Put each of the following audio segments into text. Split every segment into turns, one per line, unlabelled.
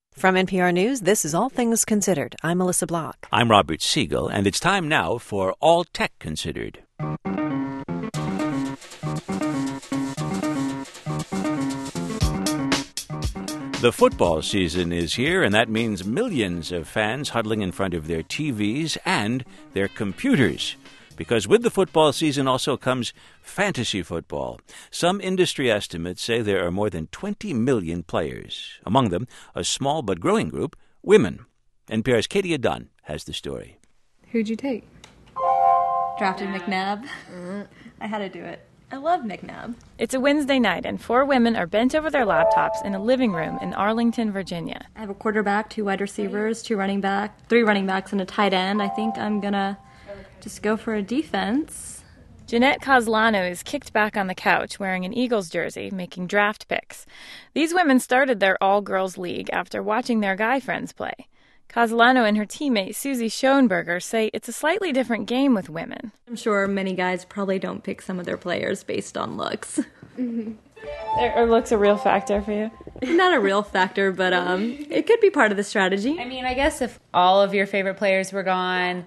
From NPR News, this is All Things Considered. I'm Melissa Block.
I'm Robert Siegel, and it's time now for All Tech Considered. The football season is here, and that means millions of fans huddling in front of their TVs and their computers. Because with the football season also comes fantasy football. Some industry estimates say there are more than 20 million players. Among them, a small but growing group, women. NPR's Katie Dunn has the story.
Who'd you take?
Drafted McNabb. I had to do it. I love McNabb.
It's a Wednesday night, and 4 women are bent over their laptops in a living room in Arlington, Virginia.
I have a quarterback, 2 wide receivers, 3 running backs, and a tight end. I think I'm going to just go for a defense.
Jeanette Caslano is kicked back on the couch wearing an Eagles jersey, making draft picks. These women started their all-girls league after watching their guy friends play. Caslano and her teammate Susie Schoenberger say it's a slightly different game with women.
I'm sure many guys probably don't pick some of their players based on looks.
Are looks a real factor for you?
Not a real factor, but it could be part of the strategy.
I mean, I guess if all of your favorite players were gone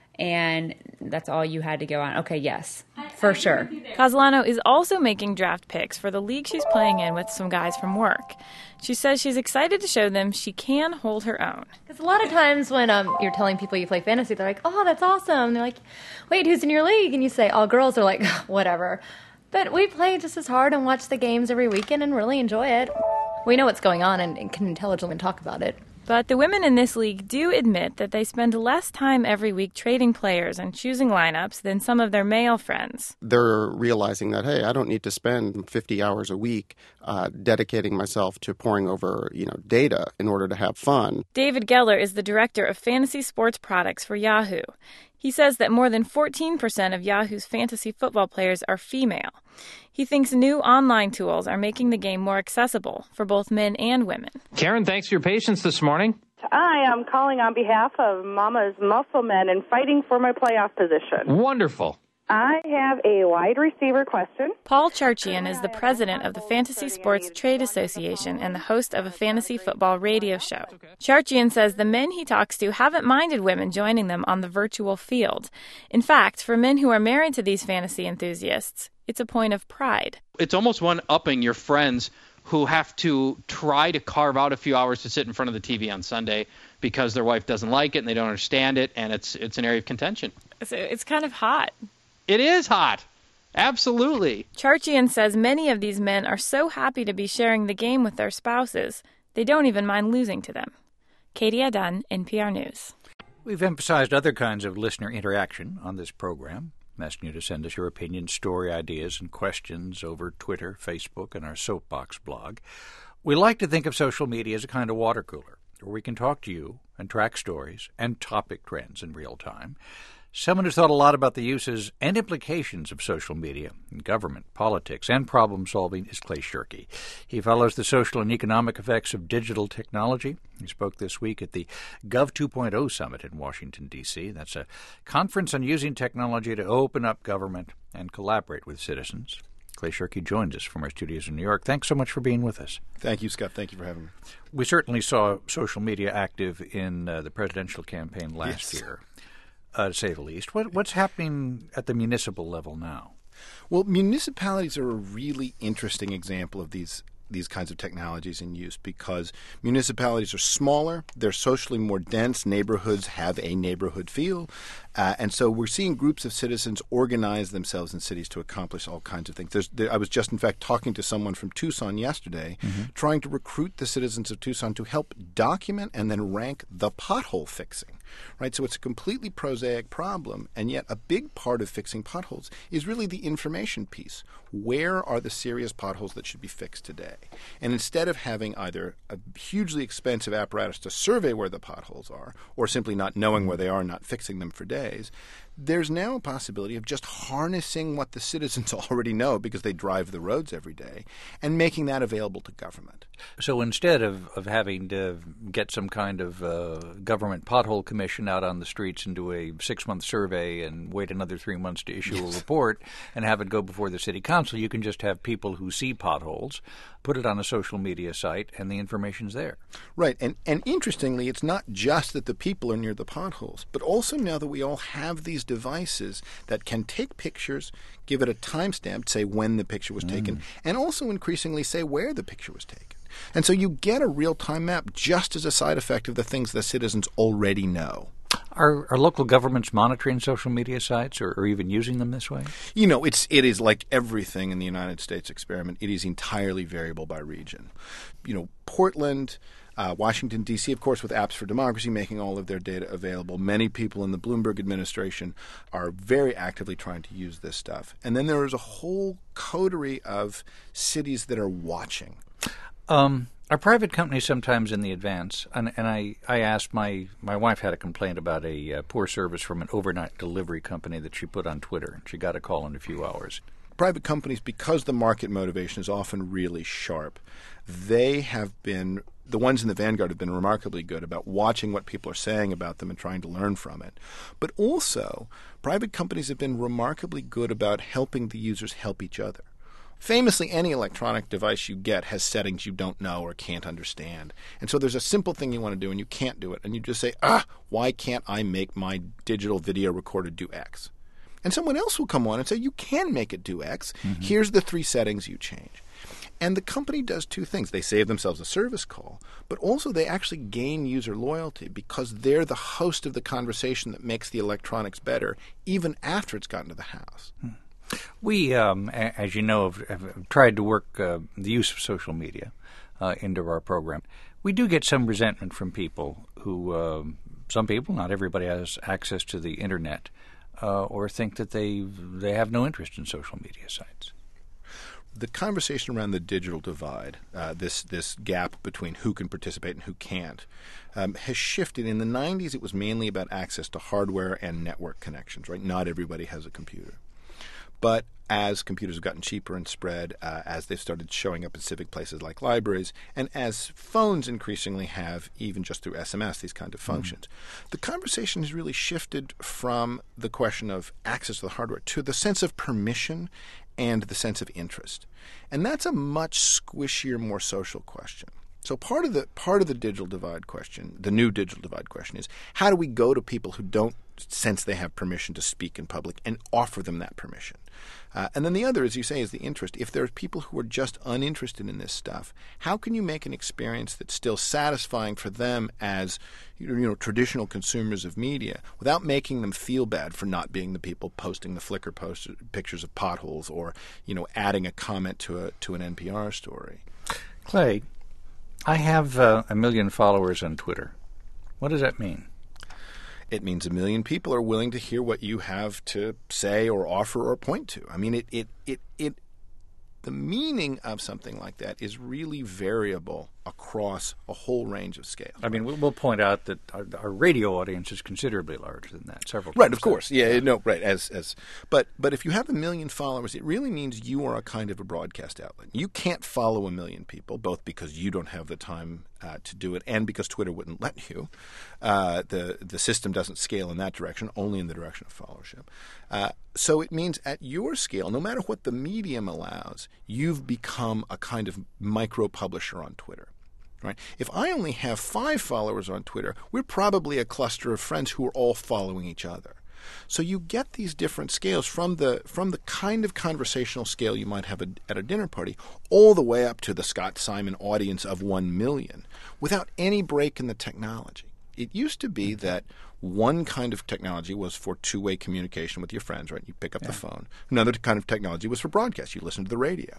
and that's all you had to go on, okay, yes, for sure.
Caslano is also making draft picks for the league she's playing in with some guys from work. She says she's excited to show them she can hold her own.
Because a lot of times when you're telling people you play fantasy, they're like, oh, that's awesome. And they're like, wait, who's in your league? And you say, all girls. Are like, whatever. But we play just as hard and watch the games every weekend and really enjoy it. We know what's going on and can intelligently talk about it.
But the women in this league do admit that they spend less time every week trading players and choosing lineups than some of their male friends.
They're realizing that, hey, I don't need to spend 50 hours a week dedicating myself to poring over, data in order to have fun.
David Geller is the director of fantasy sports products for Yahoo. He says that more than 14% of Yahoo's fantasy football players are female. He thinks new online tools are making the game more accessible for both men and women.
Karen, thanks for your patience this morning.
I am calling on behalf of Mama's Muscle Men and fighting for my playoff position.
Wonderful.
I have a wide receiver question.
Paul Charchian is the president of the Fantasy Sports Trade Association and the host of a fantasy football radio show. Charchian says the men he talks to haven't minded women joining them on the virtual field. In fact, for men who are married to these fantasy enthusiasts, it's a point of pride.
It's almost one-upping your friends who have to try to carve out a few hours to sit in front of the TV on Sunday because their wife doesn't like it and they don't understand it, and it's an area of contention.
So it's kind of hot.
It is hot. Absolutely.
Charchian says many of these men are so happy to be sharing the game with their spouses, they don't even mind losing to them. Katie Dunn, NPR News.
We've emphasized other kinds of listener interaction on this program. I'm asking you to send us your opinions, story ideas, and questions over Twitter, Facebook, and our Soapbox blog. We like to think of social media as a kind of water cooler, where we can talk to you and track stories and topic trends in real time. Someone who's thought a lot about the uses and implications of social media in government, politics, and problem-solving is Clay Shirky. He follows the social and economic effects of digital technology. He spoke this week at the Gov 2.0 Summit in Washington, D.C. That's a conference on using technology to open up government and collaborate with citizens. Clay Shirky joins us from our studios in New York. Thanks so much for being with us.
Thank you, Scott. Thank you for having me.
We certainly saw social media active in the presidential campaign last year. To say the least. What's happening at the municipal level now?
Well, municipalities are a really interesting example of these kinds of technologies in use because municipalities are smaller, they're socially more dense, neighborhoods have a neighborhood feel, and so we're seeing groups of citizens organize themselves in cities to accomplish all kinds of things. I was just, in fact, talking to someone from Tucson yesterday, trying to recruit the citizens of Tucson to help document and then rank the pothole fixing. Right, so it's a completely prosaic problem, and yet a big part of fixing potholes is really the information piece. Where are the serious potholes that should be fixed today? And instead of having either a hugely expensive apparatus to survey where the potholes are, or simply not knowing where they are and not fixing them for days, there's now a possibility of just harnessing what the citizens already know because they drive the roads every day and making that available to government.
So instead of having to get some kind of government pothole commission out on the streets and do a 6-month survey and wait another 3 months to issue a report and have it go before the city council, you can just have people who see potholes put it on a social media site, and the information's there.
Right. And interestingly, it's not just that the people are near the potholes, but also now that we all have these devices that can take pictures, give it a timestamp, say when the picture was taken, and also increasingly say where the picture was taken. And so you get a real-time map just as a side effect of the things the citizens already know.
Are local governments monitoring social media sites or even using them this way?
You know, it is like everything in the United States experiment. It is entirely variable by region. You know, Portland, Washington, D.C., of course, with Apps for Democracy making all of their data available. Many people in the Bloomberg administration are very actively trying to use this stuff. And then there is a whole coterie of cities that are watching.
Are private companies sometimes in the advance? And I asked, my wife had a complaint about a poor service from an overnight delivery company that she put on Twitter. She got a call in a few hours.
Private companies, because the market motivation is often really sharp, they have been, the ones in the vanguard have been remarkably good about watching what people are saying about them and trying to learn from it. But also, private companies have been remarkably good about helping the users help each other. Famously, any electronic device you get has settings you don't know or can't understand. And so there's a simple thing you want to do and you can't do it. And you just say, why can't I make my digital video recorder do X? And someone else will come on and say, you can make it do X. Mm-hmm. Here's the 3 settings you change. And the company does 2 things. They save themselves a service call, but also they actually gain user loyalty because they're the host of the conversation that makes the electronics better, even after it's gotten to the house.
We, as you know, have tried to work the use of social media into our program. We do get some resentment from people who, some people, not everybody has access to the Internet, or think that they have no interest in social media sites.
The conversation around the digital divide, this gap between who can participate and who can't, has shifted. In the 90s, it was mainly about access to hardware and network connections, right? Not everybody has a computer. But as computers have gotten cheaper and spread, as they've started showing up in civic places like libraries, and as phones increasingly have, even just through SMS, these kind of functions, the conversation has really shifted from the question of access to the hardware to the sense of permission and the sense of interest. And that's a much squishier, more social question. So part of the digital divide question, the new digital divide question, is how do we go to people who don't sense they have permission to speak in public and offer them that permission? And then the other, as you say, is the interest. If there are people who are just uninterested in this stuff, how can you make an experience that's still satisfying for them as traditional consumers of media without making them feel bad for not being the people posting the Flickr pictures of potholes or adding a comment to an NPR story?
Clay, I have 1 million followers on Twitter. What does that mean?
It means 1 million people are willing to hear what you have to say or offer or point to. I mean, the meaning of something like that is really variable across a whole range of scales.
I mean, we'll point out that our radio audience is considerably larger than that. Several times.
Right, of course. Yeah, no, right. But if you have 1 million followers, it really means you are a kind of a broadcast outlet. You can't follow 1 million people, both because you don't have the time to do it and because Twitter wouldn't let you. The system doesn't scale in that direction, only in the direction of followership. So it means at your scale, no matter what the medium allows, you've become a kind of micro-publisher on Twitter. Right? If I only have 5 followers on Twitter, we're probably a cluster of friends who are all following each other. So you get these different scales from the kind of conversational scale you might have at a dinner party all the way up to the Scott Simon audience of 1 million without any break in the technology. It used to be that one kind of technology was for two-way communication with your friends, right? You pick up the phone. Another kind of technology was for broadcast. You listen to the radio.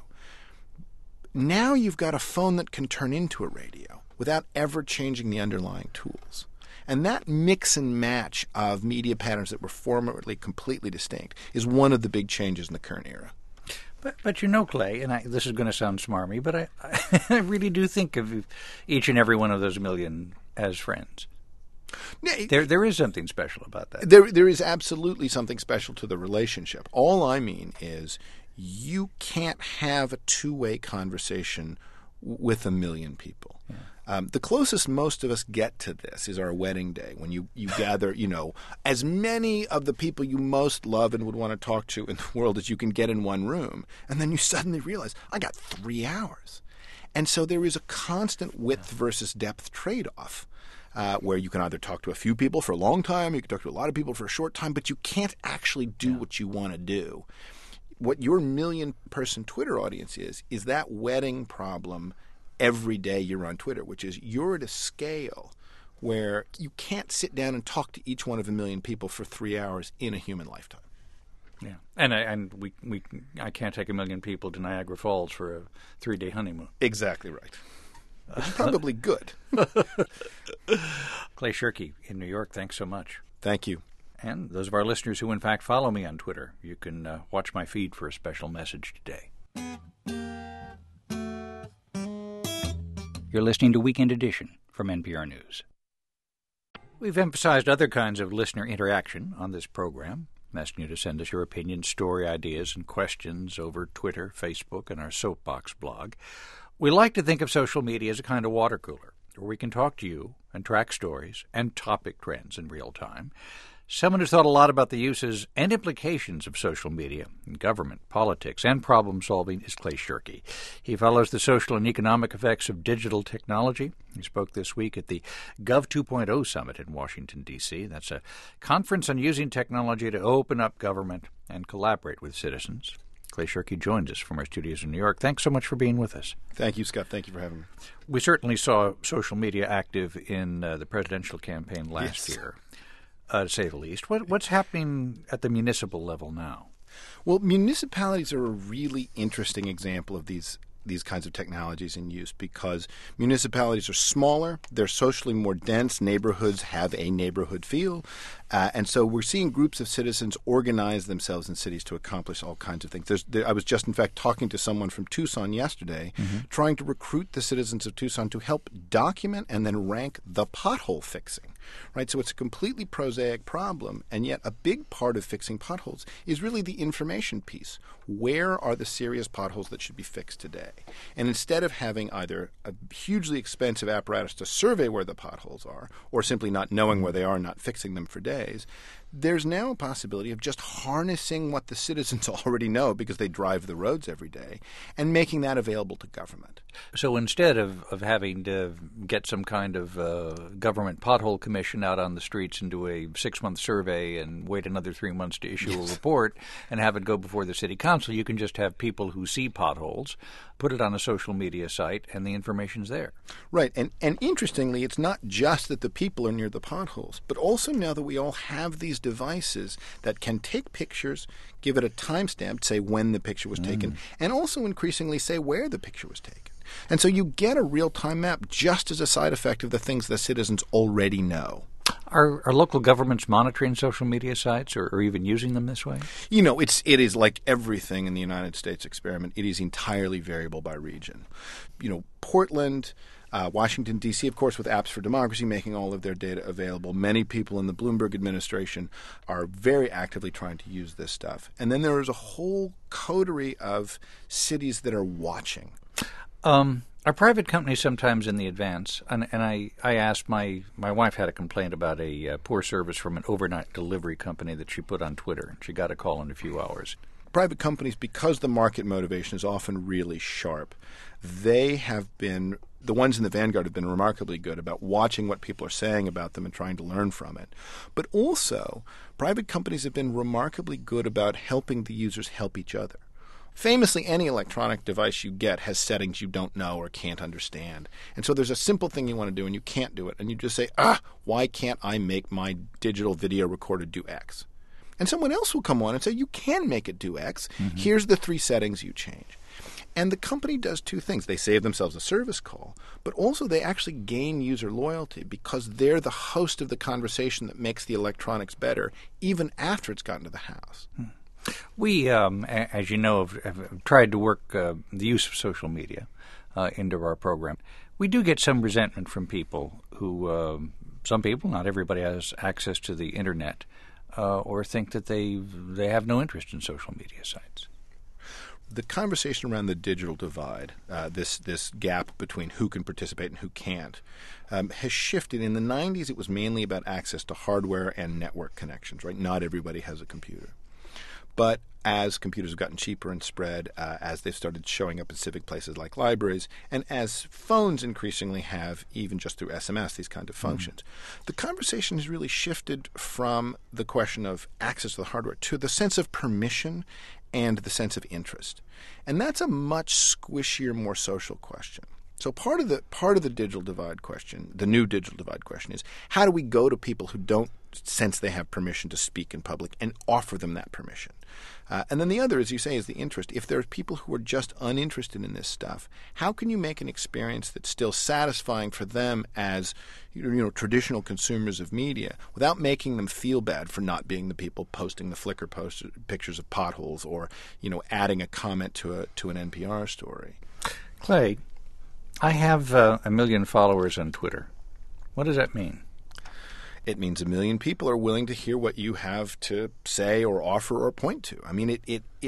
Now you've got a phone that can turn into a radio without ever changing the underlying tools. And that mix and match of media patterns that were formerly completely distinct is one of the big changes in the current era.
But Clay, and this is going to sound smarmy, but I really do think of each and every one of those 1 million as friends. There is something special about that.
There is absolutely something special to the relationship. All I mean is you can't have a two-way conversation with 1 million people. Yeah. The closest most of us get to this is our wedding day, when you gather, as many of the people you most love and would want to talk to in the world as you can get in one room. And then you suddenly realize, I got 3 hours. And so there is a constant width versus depth trade-off. Where you can either talk to a few people for a long time, you can talk to a lot of people for a short time, but you can't actually do what you want to do. What your million-person Twitter audience is that wedding problem every day you're on Twitter, which is you're at a scale where you can't sit down and talk to each one of a million people for 3 hours in a human lifetime.
Yeah, and I can't take a million people to Niagara Falls for a 3-day honeymoon.
Exactly right. Which is probably good.
Clay Shirky in New York, thanks so much.
Thank you.
And those of our listeners who, in fact, follow me on Twitter, you can watch my feed for a special message today. You're listening to Weekend Edition from NPR News. We've emphasized other kinds of listener interaction on this program, asking you to send us your opinions, story ideas, and questions over Twitter, Facebook, and our Soapbox blog. We like to think of social media as a kind of water cooler, where we can talk to you and track stories and topic trends in real time. Someone who's thought a lot about the uses and implications of social media in government, politics, and problem-solving is Clay Shirky. He follows the social and economic effects of digital technology. He spoke this week at the Gov 2.0 Summit in Washington, D.C. That's a conference on using technology to open up government and collaborate with citizens. Clay Shirky joins us from our studios in New York. Thanks so much for being with us.
Thank you, Scott. Thank you for having me.
We certainly saw social media active in the presidential campaign last year, to say the least. What's happening at the municipal level now?
Well, municipalities are a really interesting example of these kinds of technologies in use because municipalities are smaller, they're socially more dense, neighborhoods have a neighborhood feel, and so we're seeing groups of citizens organize themselves in cities to accomplish all kinds of things. I was just, in fact, talking to someone from Tucson yesterday, trying to recruit the citizens of Tucson to help document and then rank the pothole fixing. Right, so it's a completely prosaic problem, and yet a big part of fixing potholes is really the information piece. Where are the serious potholes that should be fixed today? And instead of having either a hugely expensive apparatus to survey where the potholes are, or simply not knowing where they are and not fixing them for days, there's now a possibility of just harnessing what the citizens already know because they drive the roads every day and making that available to government.
So instead of having to get some kind of government pothole commission out on the streets and do a 6-month survey and wait another 3 months to issue a report and have it go before the city council, you can just have people who see potholes put it on a social media site and the information's there.
Right. And interestingly, it's not just that the people are near the potholes, but also now that we all have these devices that can take pictures, give it a timestamp, say when the picture was taken, and also increasingly say where the picture was taken. And so you get a real-time map just as a side effect of the things the citizens already know.
Are local governments monitoring social media sites or even using them this way?
You know, it is like everything in the United States experiment. It is entirely variable by region. You know, Portland, Washington, D.C., of course, with Apps for Democracy making all of their data available. Many people in the Bloomberg administration are very actively trying to use this stuff. And then there is a whole coterie of cities that are watching.
Are private companies sometimes in the advance? And I asked my wife had a complaint about a poor service from an overnight delivery company that she put on Twitter. She got a call in a few hours.
Private companies, because the market motivation is often really sharp, they have been, the ones in the vanguard have been remarkably good about watching what people are saying about them and trying to learn from it. But also, private companies have been remarkably good about helping the users help each other. Famously, any electronic device you get has settings you don't know or can't understand. And so there's a simple thing you want to do and you can't do it. And you just say, why can't I make my digital video recorder do X? And someone else will come on and say, you can make it do X. Here's the 3 settings you change. And the company does 2 things. They save themselves a service call, but also they actually gain user loyalty because they're the host of the conversation that makes the electronics better, even after it's gotten to the house.
We, as you know, have tried to work the use of social media into our program. We do get some resentment from people who, some people, not everybody has access to the Internet, or think that they have no interest in social media sites.
The conversation around the digital divide, this gap between who can participate and who can't, has shifted. In the 90s, it was mainly about access to hardware and network connections, right? Not everybody has a computer. But as computers have gotten cheaper and spread, as they've started showing up in civic places like libraries, and as phones increasingly have, even just through SMS, these kind of functions. The conversation has really shifted from the question of access to the hardware to the sense of permission and the sense of interest. And that's a much squishier, more social question. So part of the digital divide question, the new digital divide question, is how do we go to people who don't sense they have permission to speak in public and offer them that permission? And then the other, as you say, is the interest. If there's people who are just uninterested in this stuff, how can you make an experience that's still satisfying for them as traditional consumers of media without making them feel bad for not being the people posting the Flickr pictures of potholes or adding a comment to an NPR story?
Clay, I have 1 million followers on Twitter. What does that mean?
It means 1 million people are willing to hear what you have to say or offer or point to. I mean,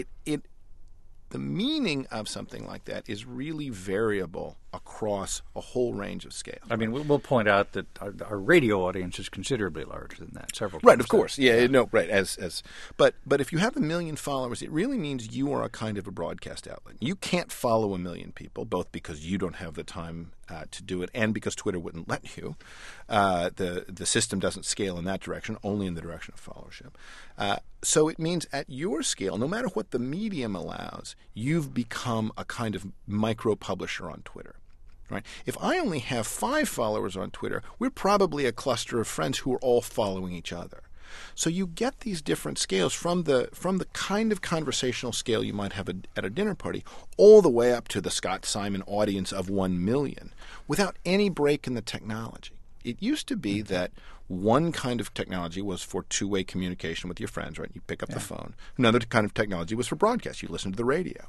the meaning of something like that is really variable across a whole range of scales.
I mean, we'll point out that our radio audience is considerably larger than that. Several times.
Right, of course. Yeah, no, right. But if you have 1 million followers, it really means you are a kind of a broadcast outlet. You can't follow 1 million people, both because you don't have the time to do it and because Twitter wouldn't let you. The system doesn't scale in that direction, only in the direction of followership. So it means at your scale, no matter what the medium allows, you've become a kind of micro-publisher on Twitter. Right? If I only have 5 followers on Twitter, we're probably a cluster of friends who are all following each other. So you get these different scales from the kind of conversational scale you might have at a dinner party all the way up to the Scott Simon audience of 1 million without any break in the technology. It used to be that one kind of technology was for two-way communication with your friends, right? You pick up the phone. Another kind of technology was for broadcast. You listen to the radio.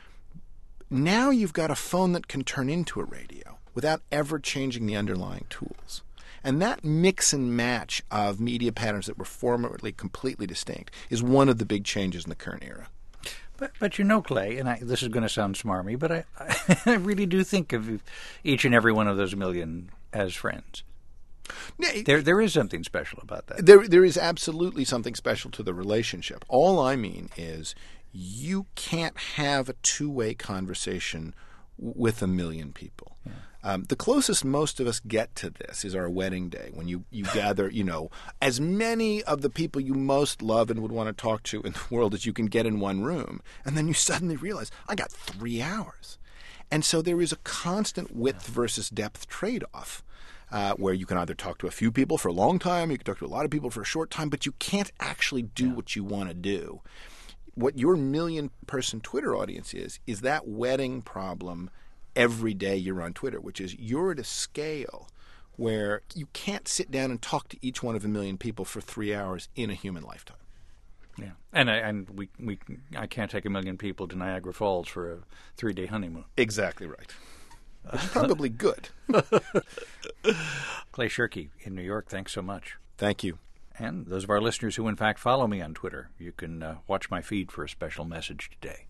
Now you've got a phone that can turn into a radio without ever changing the underlying tools. And that mix and match of media patterns that were formerly completely distinct is one of the big changes in the current era.
But Clay, and this is going to sound smarmy, but I really do think of each and every one of those 1 million as friends. There is something special about that.
There is absolutely something special to the relationship. All I mean is you can't have a two-way conversation with 1 million people. Yeah. The closest most of us get to this is our wedding day, when you gather, as many of the people you most love and would want to talk to in the world as you can get in one room. And then you suddenly realize, I got 3 hours. And so there is a constant width versus depth trade-off. Where you can either talk to a few people for a long time, you can talk to a lot of people for a short time, but you can't actually do what you want to do. What your 1 million-person Twitter audience is that wedding problem every day you're on Twitter, which is you're at a scale where you can't sit down and talk to each one of 1 million people for 3 hours in a human lifetime.
Yeah, and I can't take 1 million people to Niagara Falls for a 3-day honeymoon.
Exactly right. It's probably good.
Clay Shirky in New York, thanks so much.
Thank you.
And those of our listeners who, in fact, follow me on Twitter, you can watch my feed for a special message today.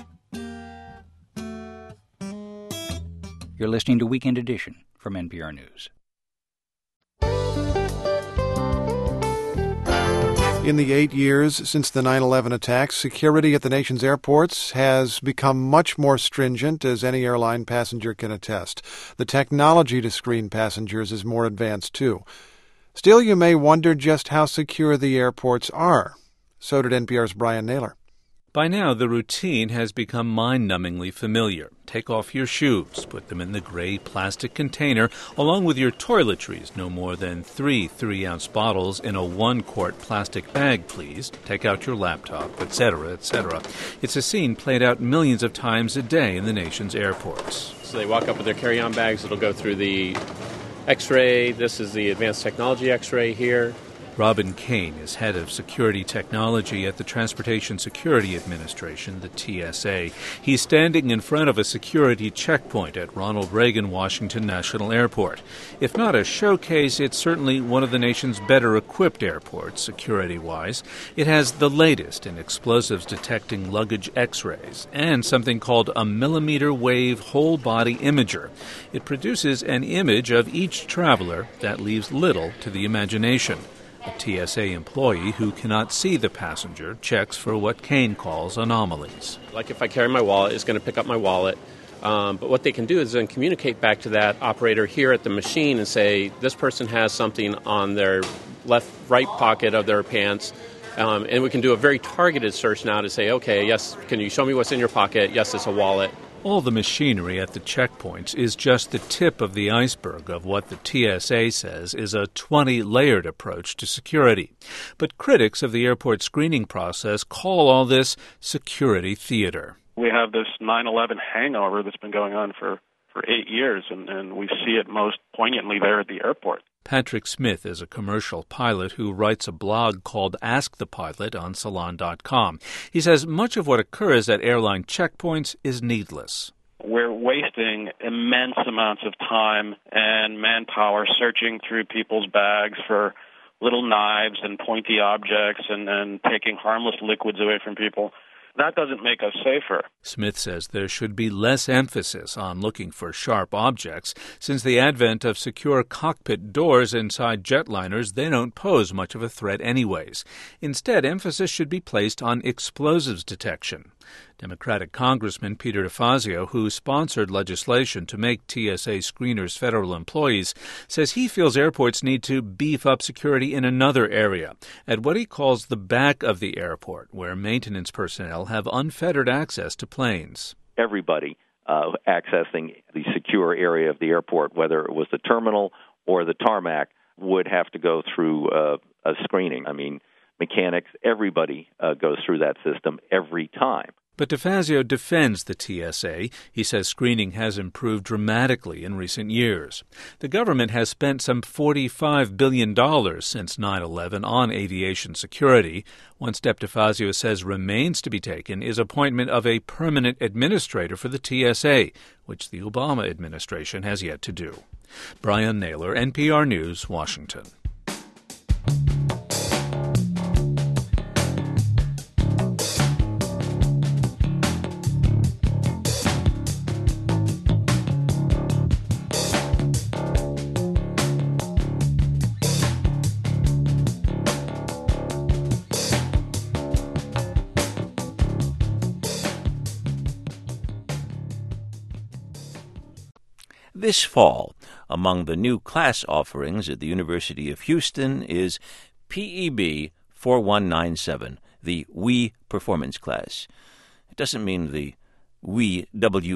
You're listening to Weekend Edition from NPR News.
In the 8 years since the 9/11 attacks, security at the nation's airports has become much more stringent, as any airline passenger can attest. The technology to screen passengers is more advanced, too. Still, you may wonder just how secure the airports are. So did NPR's Brian Naylor.
By now, the routine has become mind-numbingly familiar. Take off your shoes, put them in the gray plastic container, along with your toiletries, no more than 3 3-ounce bottles in a 1-quart plastic bag, please. Take out your laptop, etc., etc. It's a scene played out millions of times a day in the nation's airports.
So they walk up with their carry-on bags. It'll go through the X-ray. This is the advanced technology X-ray here.
Robin Kane is head of security technology at the Transportation Security Administration, the TSA. He's standing in front of a security checkpoint at Ronald Reagan Washington National Airport. If not a showcase, it's certainly one of the nation's better-equipped airports, security-wise. It has the latest in explosives-detecting luggage X-rays and something called a millimeter-wave whole-body imager. It produces an image of each traveler that leaves little to the imagination. A TSA employee who cannot see the passenger checks for what Kane calls anomalies.
Like if I carry my wallet, it's going to pick up my wallet. But what they can do is then communicate back to that operator here at the machine and say, this person has something on their right pocket of their pants. And we can do a very targeted search now to say, okay, yes, can you show me what's in your pocket? Yes, it's a wallet.
All the machinery at the checkpoints is just the tip of the iceberg of what the TSA says is a 20-layered approach to security. But critics of the airport screening process call all this security theater.
We have this 9/11 hangover that's been going on for 8 years, and we see it most poignantly there at the airport.
Patrick Smith is a commercial pilot who writes a blog called Ask the Pilot on Salon.com. He says much of what occurs at airline checkpoints is needless.
We're wasting immense amounts of time and manpower searching through people's bags for little knives and pointy objects and taking harmless liquids away from people. That doesn't make us safer.
Smith says there should be less emphasis on looking for sharp objects. Since the advent of secure cockpit doors inside jetliners, they don't pose much of a threat anyways. Instead, emphasis should be placed on explosives detection. Democratic Congressman Peter DeFazio, who sponsored legislation to make TSA screeners federal employees, says he feels airports need to beef up security in another area, at what he calls the back of the airport, where maintenance personnel have unfettered access to planes.
Everybody accessing the secure area of the airport, whether it was the terminal or the tarmac, would have to go through a screening. I mean, mechanics, everybody goes through that system every time.
But DeFazio defends the TSA. He says screening has improved dramatically in recent years. The government has spent some $45 billion since 9/11 on aviation security. One step DeFazio says remains to be taken is appointment of a permanent administrator for the TSA, which the Obama administration has yet to do. Brian Naylor, NPR News, Washington.
This fall, among the new class offerings at the University of Houston is PEB 4197, the Wii Performance Class. It doesn't mean the Wii,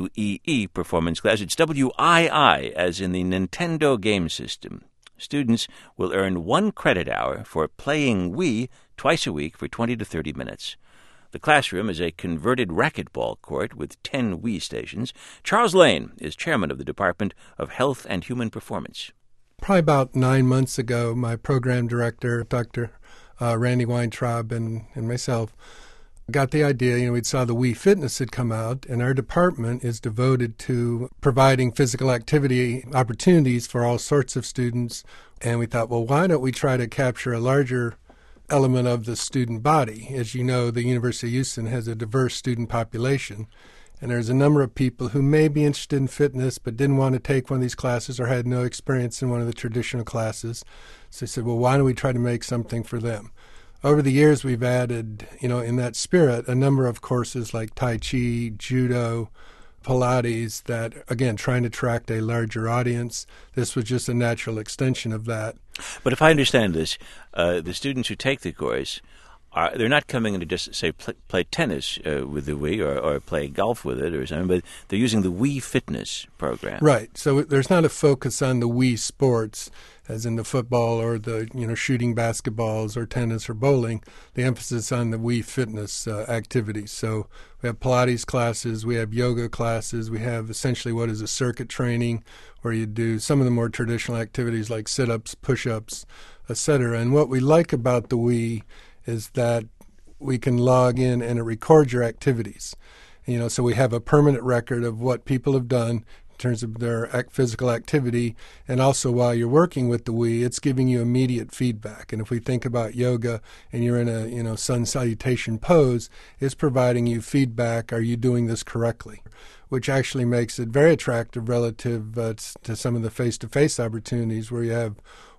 W-E-E Performance Class. It's W-I-I, as in the Nintendo game system. Students will earn 1 credit hour for playing Wii twice a week for 20 to 30 minutes. The classroom is a converted racquetball court with 10 Wii stations. Charles Lane is chairman of the Department of Health and Human Performance.
Probably about 9 months ago, my program director, Dr. Randy Weintraub, and myself got the idea. We saw the Wii Fitness had come out, and our department is devoted to providing physical activity opportunities for all sorts of students. And we thought, well, why don't we try to capture a larger element of the student body? As you know, the University of Houston has a diverse student population, and there's a number of people who may be interested in fitness but didn't want to take one of these classes or had no experience in one of the traditional classes. So they said, well, why don't we try to make something for them? Over the years, we've added, in that spirit, a number of courses like Tai Chi, Judo, Pilates that, again, trying to attract a larger audience. This was just a natural extension of that.
But if I understand this, the students who take the course, they're not coming in to just, say, play tennis with the Wii or play golf with it or something, but they're using the Wii Fitness program.
Right. So there's not a focus on the Wii sports, as in the football or the shooting basketballs or tennis or bowling. The emphasis on the Wii Fitness activities. So we have Pilates classes, we have yoga classes, we have essentially what is a circuit training where you do some of the more traditional activities like sit-ups, push-ups, etc. And what we like about the Wii is that we can log in and it records your activities. So we have a permanent record of what people have done in terms of their physical activity, and also while you're working with the Wii, it's giving you immediate feedback. And if we think about yoga and you're in a sun salutation pose, it's providing you feedback, are you doing this correctly? Which actually makes it very attractive relative to some of the face-to-face opportunities where you have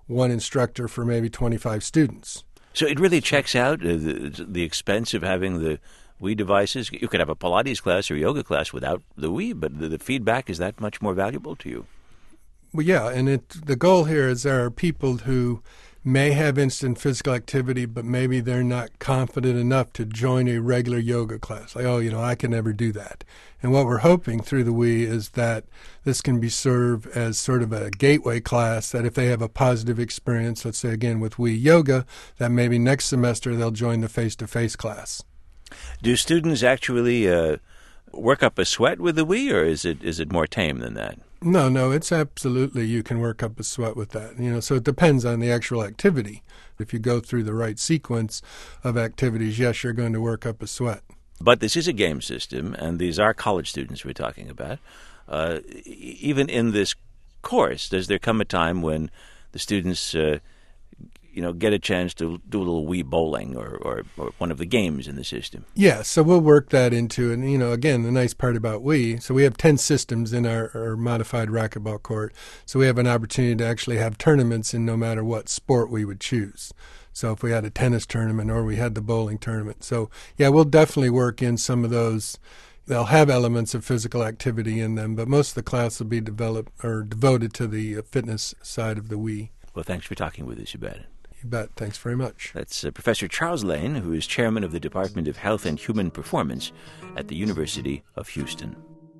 one instructor for maybe 25 students.
So it really checks out the expense of having the Wii devices. You could have a Pilates class or yoga class without the Wii, but the feedback is that much more valuable to you.
Well, yeah, and the goal here is there are people who may have instant physical activity, but maybe they're not confident enough to join a regular yoga class. Like, I can never do that. And what we're hoping through the Wii is that this can be served as sort of a gateway class, that if they have a positive experience, let's say again with Wii Yoga, that maybe next semester they'll join the face-to-face class.
Do students actually work up a sweat with the Wii, or is it more tame than that?
No, it's absolutely, you can work up a sweat with that. So it depends on the actual activity. If you go through the right sequence of activities, yes, you're going to work up a sweat.
But this is a game system, and these are college students we're talking about. Even in this course, does there come a time when the students get a chance to do a little Wii bowling or one of the games in the system?
Yeah, so we'll work that into it. And, again, the nice part about Wii, so we have 10 systems in our modified racquetball court. So we have an opportunity to actually have tournaments in no matter what sport we would choose. So if we had a tennis tournament or we had the bowling tournament. So, yeah, we'll definitely work in some of those. They'll have elements of physical activity in them, but most of the class will be devoted to the fitness side of the Wii.
Well, thanks for talking with us about it.
You bet. Thanks very much.
That's Professor Charles Lane, who is chairman of the Department of Health and Human Performance at the University of Houston.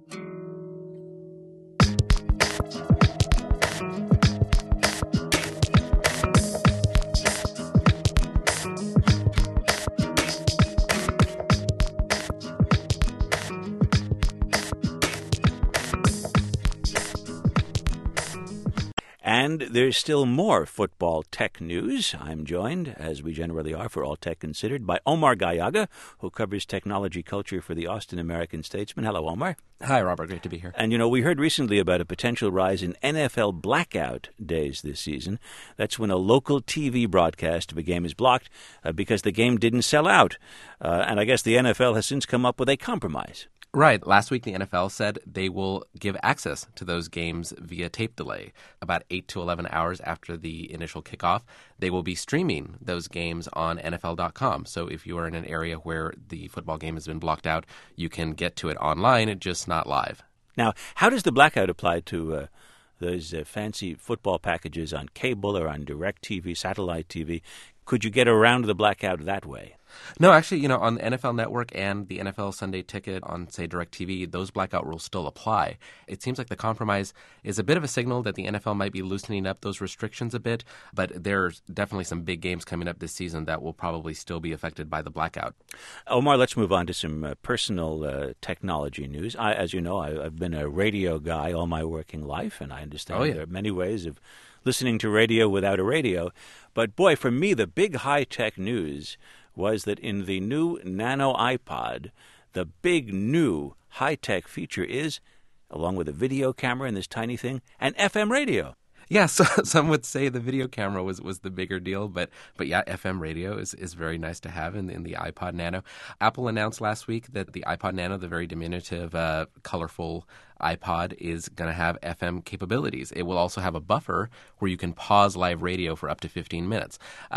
And there's still more football tech news. I'm joined, as we generally are for All Tech Considered, by Omar Gallaga, who covers technology culture for the Austin American-Statesman. Hello, Omar.
Hi, Robert. Great to be here.
And, we heard recently about a potential rise in NFL blackout days this season. That's when a local TV broadcast of a game is blocked because the game didn't sell out. And I guess the NFL has since come up with a compromise.
Right. Last week, the NFL said they will give access to those games via tape delay. About 8 to 11 hours after the initial kickoff, they will be streaming those games on NFL.com. So if you are in an area where the football game has been blocked out, you can get to it online, just not live.
Now, how does the blackout apply to those fancy football packages on cable or on DirecTV, satellite TV? Could you get around the blackout that way?
No, actually, on the NFL Network and the NFL Sunday Ticket on, say, DirecTV, those blackout rules still apply. It seems like the compromise is a bit of a signal that the NFL might be loosening up those restrictions a bit, but there's definitely some big games coming up this season that will probably still be affected by the blackout.
Omar, let's move on to some personal technology news. As you know, I've been a radio guy all my working life, and I understand there are many ways of listening to radio without a radio. But boy, for me, the big high-tech news was that in the new Nano iPod, the big new high-tech feature is, along with a video camera in this tiny thing, an FM radio.
Yeah, so some would say the video camera was the bigger deal, but yeah, FM radio is very nice to have in the iPod Nano. Apple announced last week that the iPod Nano, the very diminutive, colorful iPod, is going to have FM capabilities. It will also have a buffer where you can pause live radio for up to 15 minutes.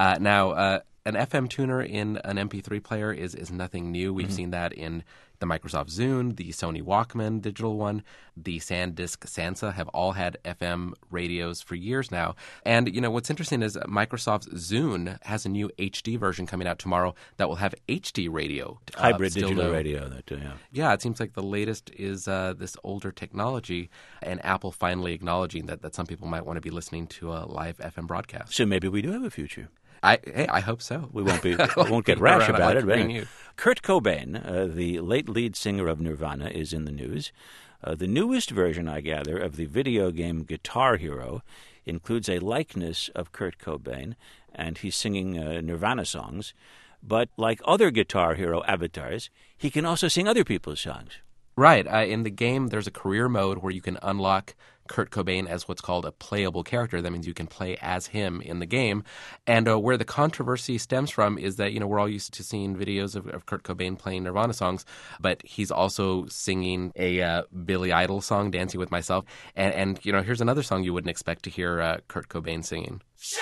Now, an FM tuner in an MP3 player is nothing new. We've seen that in the Microsoft Zune, the Sony Walkman digital one, the SanDisk Sansa have all had FM radios for years now. And, what's interesting is Microsoft's Zune has a new HD version coming out tomorrow that will have HD radio.
Hybrid digital radio.
Yeah, it seems like the latest is this older technology, and Apple finally acknowledging that some people might want to be listening to a live FM broadcast.
So maybe we do have a future.
I hope so.
We won't get rash about it. Right? Kurt Cobain, the late lead singer of Nirvana, is in the news. The newest version, I gather, of the video game Guitar Hero includes a likeness of Kurt Cobain, and he's singing Nirvana songs. But like other Guitar Hero avatars, he can also sing other people's songs.
Right. In the game, there's a career mode where you can unlock Kurt Cobain as what's called a playable character. That means you can play as him in the game. And where the controversy stems from is that, we're all used to seeing videos of Kurt Cobain playing Nirvana songs, but he's also singing a Billy Idol song, Dancing with Myself. And here's another song you wouldn't expect to hear Kurt Cobain singing.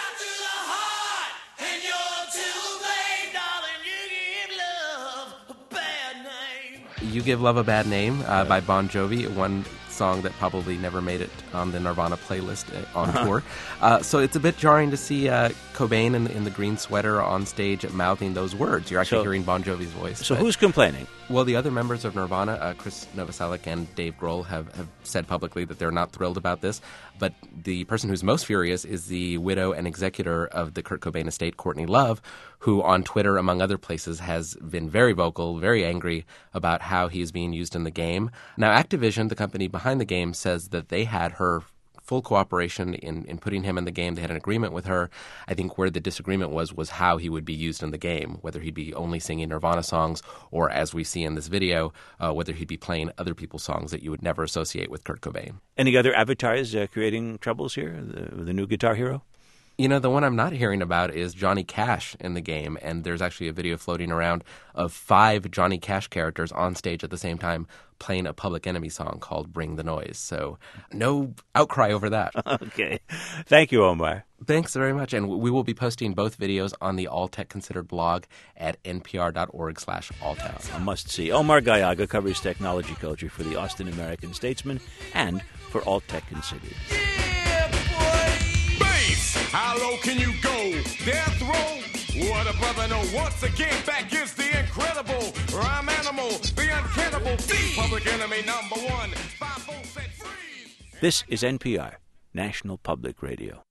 You Give Love a Bad Name by Bon Jovi, one song that probably never made it on the Nirvana playlist on tour. So it's a bit jarring to see Cobain in the green sweater on stage mouthing those words. You're actually hearing Bon Jovi's voice.
So who's complaining?
Well, the other members of Nirvana, Chris Novoselic and Dave Grohl, have said publicly that they're not thrilled about this. But the person who's most furious is the widow and executor of the Kurt Cobain estate, Courtney Love, who on Twitter, among other places, has been very vocal, very angry about how he's being used in the game. Now, Activision, the company behind the game, says that they had her full cooperation in putting him in the game. They had an agreement with her. I think where the disagreement was how he would be used in the game, whether he'd be only singing Nirvana songs or, as we see in this video, whether he'd be playing other people's songs that you would never associate with Kurt Cobain.
Any other avatars creating troubles here, the new Guitar Hero?
The one I'm not hearing about is Johnny Cash in the game, and there's actually a video floating around of 5 Johnny Cash characters on stage at the same time playing a Public Enemy song called Bring the Noise. So no outcry over that.
Okay. Thank you, Omar.
Thanks very much. And we will be posting both videos on the All Tech Considered blog at npr.org/alltech.
A must-see. Omar Gallaga covers technology culture for the Austin American-Statesman and for All Tech Considered.
How low can you go? Death row? What a brother, no. Once again, back is the incredible rhyme animal, the uncannibal thief. Public Enemy #1. 5 volts at freeze.
This is NPR, National Public Radio.